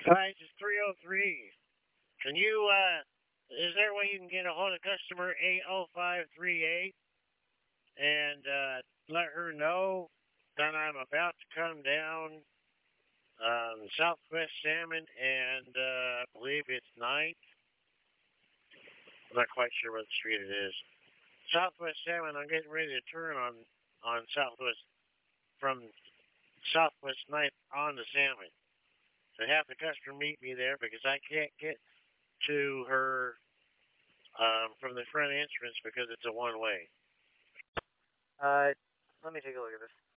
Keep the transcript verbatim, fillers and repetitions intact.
Hi, it's three oh three. Can you, uh, is there a way you can get a hold of customer eight oh five three eight and, uh, let her know that I'm about to come down, um, Southwest Salmon and, uh, I believe it's ninth. I'm not quite sure what street it is. Southwest Salmon, I'm getting ready to turn on, on Southwest, from Southwest ninth on the Salmon. So have the customer meet me there because I can't get to her um, from the front entrance because it's a one way. Uh, let me take a look at this.